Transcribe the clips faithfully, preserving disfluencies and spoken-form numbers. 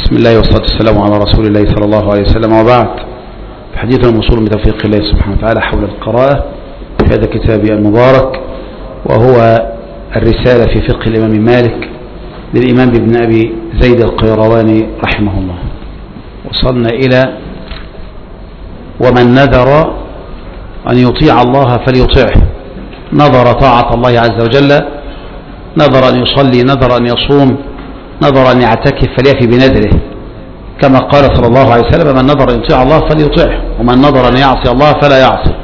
بسم الله والصلاة والسلام على رسول الله صلى الله عليه وسلم، وبعد. حديثنا موصول بتوفيق الله سبحانه وتعالى حول القراءة في هذا الكتاب المبارك، وهو الرسالة في فقه الإمام مالك للإمام ابن أبي زيد القيرواني رحمه الله. وصلنا إلى ومن نذر أن يطيع الله فليطيعه، نذر طاعة الله عز وجل، نذر أن يصلي، نذر أن يصوم، نذر أن يعتكف فليفي بنذره، كما قال صلى الله عليه وسلم: من نذر أن يطيع الله فليطيعه، ومن نذر أن يعصي الله فلا يعصي.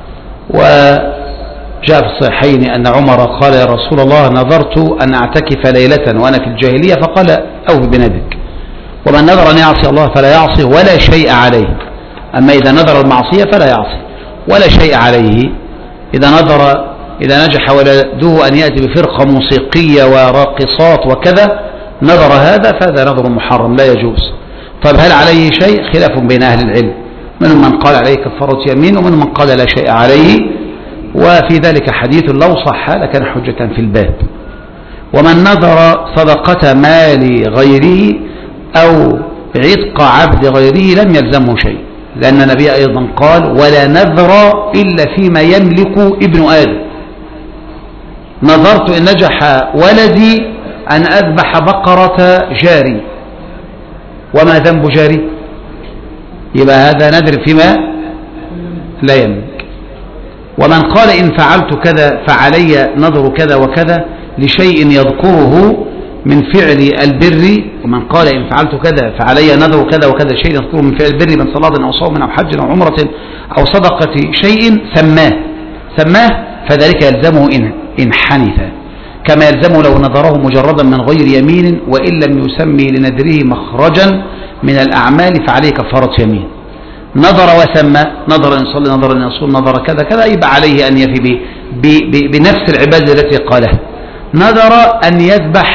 وجاء في الصحيحين أن عمر قال: يا رسول الله، نذرت أن أعتكف ليلة وأنا في الجاهلية، فقال: أوف بنذرك. ومن نذر أن يعصي الله فلا يعصي ولا شيء عليه. أما إذا نذر المعصية فلا يعصي ولا شيء عليه. إذا نذر إذا نجح ولده أن يأتي بفرقة موسيقية وراقصات وكذا، نذر هذا فهذا نذر محرم لا يجوز. طيب هل عليه شيء؟ خلاف بين أهل العلم، منهم من قال عليه كفارة يمين، ومنهم من قال لا شيء عليه، وفي ذلك حديث لو صح لكان حجة في الباب. ومن نذر صدقة مال غيره أو عتق عبد غيره لم يلزمه شيء، لأن النبي أيضا قال: ولا نذر إلا فيما يملك ابن آدم. نذرت إن نجح ولدي أن أذبح بقرة جاري، وما ذنب جاري؟ يبقى هذا نذر فيما لا يملك. ومن قال إن فعلت كذا فعلي نذر كذا وكذا لشيء يذكره من فعل البر، ومن قال إن فعلت كذا فعلي نذر كذا وكذا شيء يذكره من فعل البر من صلاة أو صوم أو حج أو عمرة أو صدقة شيء سماه سماه فذلك يلزمه إن إن حنث، كما يلزمه لو نذره مجردا من غير يمين، وإن لم يسمي لنذره مخرجا من الأعمال فعليه كفارة يمين. نذر وسمى، نذر أن يصلي، نذر أن يصوم، نذر كذا كذا، يبقى عليه أن يفي بنفس العبادة التي قالها. نذر أن يذبح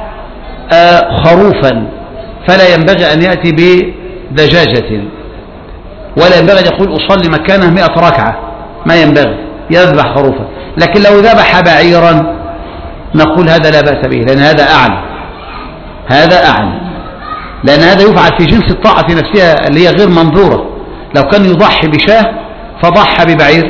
خروفا فلا ينبغي أن يأتي بدجاجة، ولا ينبغي أن يقول أصلي مكانه مئة ركعة، ما ينبغي، يذبح خروفا. لكن لو ذبح بعيرا نقول هذا لا بأس به، لأن هذا أعلى هذا أعلى لأن هذا يفعل في جنس الطاعة نفسها اللي هي غير منظورة. لو كان يضحي بشاه فضحى ببعير،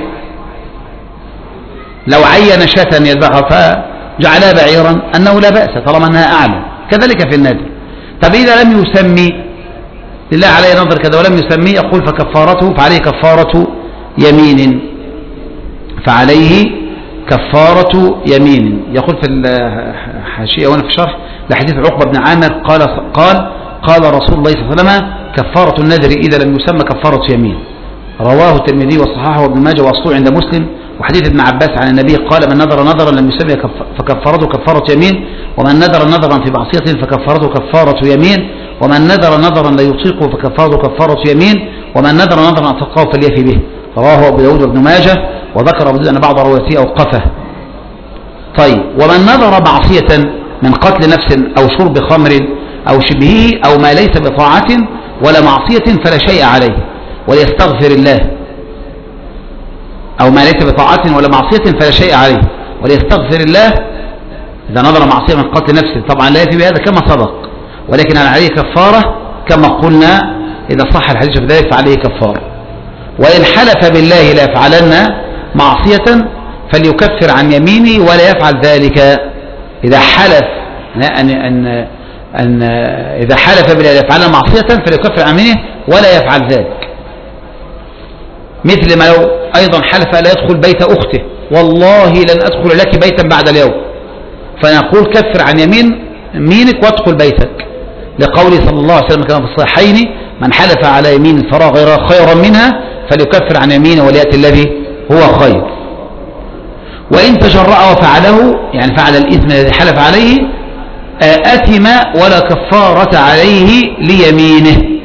لو عين شاة يذبحها فجعلها بعيرا أنه لا بأس طالما أنها أعلى. كذلك في النذر. طب إذا لم يسمي لله عليه نظر كذا ولم يسمي، يقول فكفارته فعليه كفارة يمين فعليه كفارة يمين. يقول في الحاشية وانا في الشرح لحديث عقبة بن عامر قال قال قال رسول الله صلى الله عليه وسلم: كفارة النذر إذا لم يسمى كفارة يمين. رواه الترمذي وصححه وابن ماجه وأصله عند مسلم. وحديث ابن عباس عن النبي قال: من نذر نذرا لم يسمى فكفارته كفارة يمين، ومن نذر نذرا في معصية فكفارته كفارة يمين، ومن نذر نذرا لا يطيقه فكفارته كفارة يمين، ومن نذر نذرا أطاقه فليفي به. رواه أبو داود وابن ماجه، وذكر أبو داود أن بعض روايته أوقفه. طيب، ومن نذر معصية من قتل نفس أو شرب خمر أو شبهه أو ما ليس بطاعة ولا معصية فلا شيء عليه وليستغفر الله، أو ما ليس بطاعة ولا معصية فلا شيء عليه وليستغفر الله. إذا نذر معصية من قتل نفسه طبعا لا يأتي بهذا كما سبق، ولكن عليه كفارة كما قلنا إذا صح الحديث في ذلك فعليه كفارة. وإن حلف بالله لا يفعلن معصية فليكفر عن يمينه ولا يفعل ذلك. إذا حلف أن أن أن إذا حلف بالله لا يفعلن معصية فليكفر عن يمينه ولا يفعل ذلك. مثل ما لو أيضا حلف لا يدخل بيت أخته: والله لن أدخل لك بيتا بعد اليوم، فنقول كفر عن يمين يمينك وادخل بيتك، لقوله صلى الله عليه وسلم كما في الصحيحين: من حلف على يمين فرى غيرها خيرا منها فليكفر عن يمينه وليأتي الذي هو خير. وإن تجرأ وفعله، يعني فعل الإثم الذي حلف عليه، أثم ولا كفارة عليه ليمينه.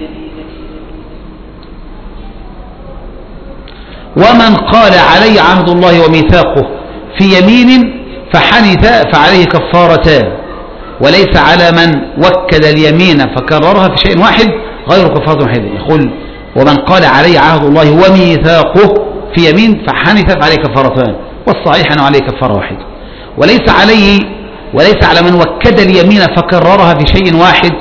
ومن قال علي عهد الله وميثاقه في يمين فحنث فعليه كفارتان، وليس على من وكد اليمين فكررها في شيء واحد غير كفارة واحدة. يقول: ومن قال علي عهد الله وميثاقه في يمين فحنث فعليه كفارتان، والصحيح أنه عليه كفارة واحدة. وليس عليه وليس على من وكد اليمين فكررها في شيء واحد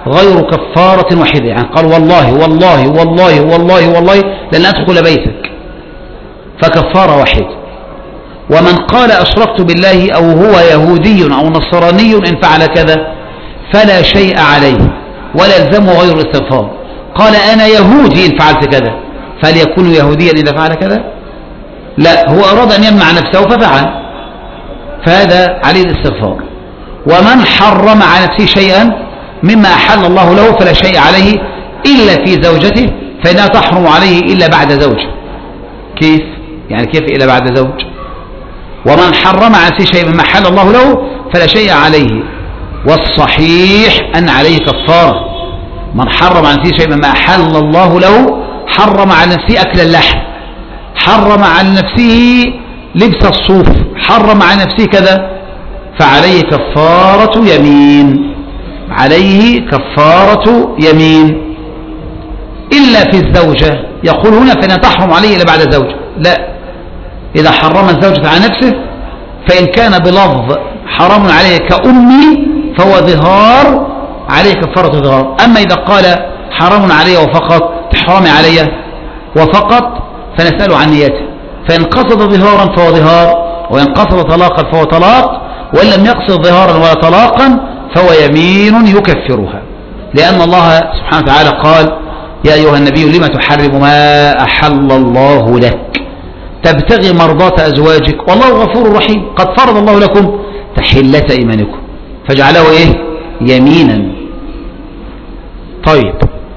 غير كفارة واحدة. يعني قال والله والله والله والله والله لن أدخل بيتك، فكفارة واحدة. ومن قال أشركت بالله أو هو يهودي أو نصراني إن فعل كذا فلا شيء عليه ولا يلزمه غير الاستغفار. قال أنا يهودي إن فعلت كذا، فليكون يهوديا إذا فعل كذا؟ لا، هو أراد أن يمنع نفسه ففعل، فهذا عليه الاستغفار. ومن حرم على نفسه شيئا مما أحل الله له فلا شيء عليه إلا في زوجته، فإنها تحرم عليه إلا بعد زوج. كيف؟ يعني كيف إلا بعد زوج؟ ومن حرم على نفسه شيئا مما أحل الله له فلا شيء عليه، والصحيح أن عليه كفارة. من حرم على نفسه شيئا مما أحل الله له، حرم على نفسه أكل اللحم، حرم على نفسه لبس الصوف، حرم على نفسه كذا، فعليه كفارة يمين، عليه كفارة يمين. إلا في الزوجة، يقول هنا فإنها تحرم عليه إلا بعد زوجة. لا، إذا حرم الزوجة على نفسه فإن كان بلفظ حرام عليه كأمي فهو ظهار، عليه كفارة ظهار. أما إذا قال حرام عليه وفقط، تحرمي عليه وفقط، فنسأله عن نيته، فإن قصد ظهارا فهو ظهار، وإن قصد طلاقا فهو طلاق، وإن لم يقصد ظهارا ولا طلاقا فهو يمين يكفرها، لأن الله سبحانه وتعالى قال يا أيها النبي لما تحرم ما أحل الله لك تبتغي مرضات أزواجك والله غفور رحيم، قد فرض الله لكم تحلة إيمانكم، فجعله إيه؟ يمينا. طيب،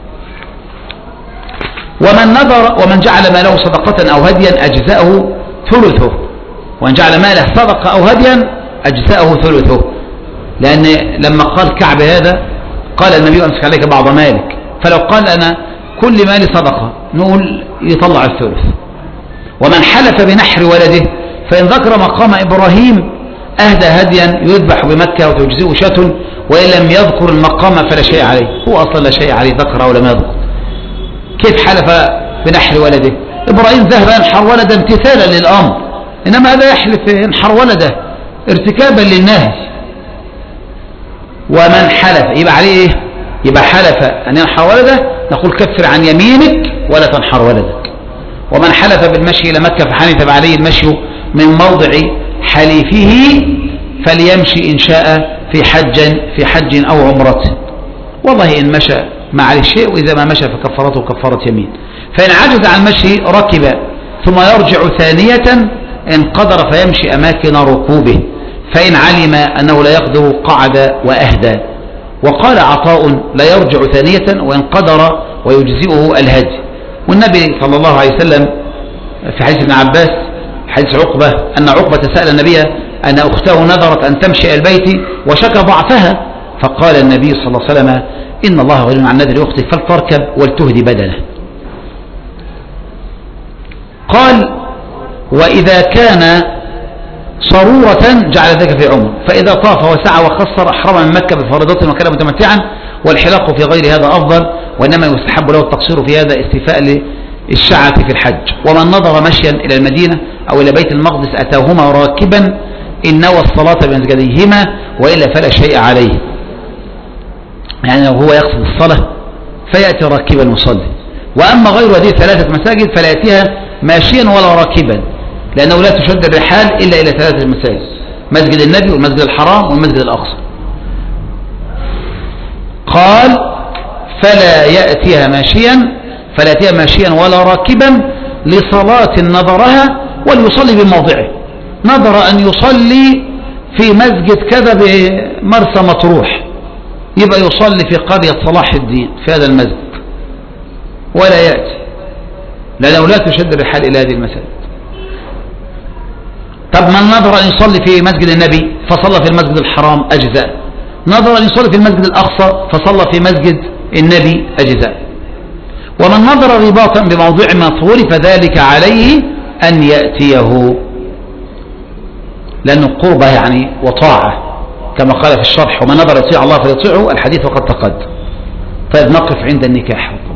ومن نذر ومن جعل ماله صدقة أو هديا أجزاءه ثلثه، ومن جعل ماله صدقة أو هديا أجزاءه ثلثه، لأن لما قال كعب هذا قال النبي أمسك عليك بعض مالك، فلو قال أنا كل مالي صدقة نقول يطلع الثلث. ومن حلف بنحر ولده فإن ذكر مقام إبراهيم أهدى هديا يذبح بمكة وتجزئه شاة، وإن لم يذكر المقام فلا شيء عليه، هو أصلا لا شيء عليه ذكر أو لم يذكر. كيف حلف بنحر ولده؟ إبراهيم ذهب ينحر ولده امتثالا للأمر، إنما هذا يحلف ينحر ولده ارتكابا للنهي. ومن حلف يبقى عليه إيه؟ يبقى حلف أن ينحر ولده نقول كفر عن يمينك ولا تنحر ولدك. ومن حلف بالمشي إلى مكة فحنث عليه المشي من موضع حليفه فليمشي إن شاء في حج في حج أو عمرة، والله إن مشى ما عليه شيء، وإذا ما مشى فكفرته كفارة يمين. فإن عجز عن المشي ركب ثم يرجع ثانية إن قدر فيمشي أماكن ركوبه، فإن علم أنه لا يقدر قعد وأهدى. وقال عطاء لا يرجع ثانية وإن قدر ويجزئه الهدي. والنبي صلى الله عليه وسلم في حديث ابن عباس حديث عقبة أن عقبة سأل النبي أن أخته نذرت أن تمشي إلى البيت وشكى ضعفها، فقال النبي صلى الله عليه وسلم إن الله غني عن نذر أختي فلتركب ولتهدي بدنه. قال وإذا كان صرورة جعل ذلك في عمر، فإذا طاف وسعى وخسر أحرم من مكة بفريضة وكان متمتعا، والحلاق في غير هذا أفضل، وإنما يستحب له التقصير في هذا استيفاء للشعث في الحج. ومن نظر مشيا إلى المدينة أو إلى بيت المقدس أتاهما راكبا إن نوى الصلاة بمسجديهما وإلا فلا شيء عليه، يعني لو هو يقصد الصلاة فيأتي راكبا يصلي. وأما غير هذه ثلاثة مساجد فلا يأتيها ماشيا ولا راكبا، لأنه لا تشد الرحال إلا إلى ثلاثة مساجد: مسجد النبي والمسجد الحرام والمسجد الأقصى. قال فلا يأتيها ماشيا فلا يأتيها ماشيا ولا راكبا لصلاة نظرها وليصلي بموضعه. نظر أن يصلي في مسجد كذا بمرسى مطروح، يبقى يصلي في قرية صلاح الدين في هذا المسجد ولا يأتي، لأنه لا تشد الرحال إلى هذه المساجد. طب من نظر أن يصلي في مسجد النبي فصلى في المسجد الحرام أجزاء، نظر أن يصلي في المسجد الأقصى فصلى في مسجد النبي أجزاء. ومن نظر رباطا بموضوع مطهور فذلك عليه أن يأتيه، لأنه قربة يعني وطاعة كما قال في الشرح: ومن نظر يطيع الله فليطيعه، الحديث وقد تقدم. طيب نقف عند النكاح.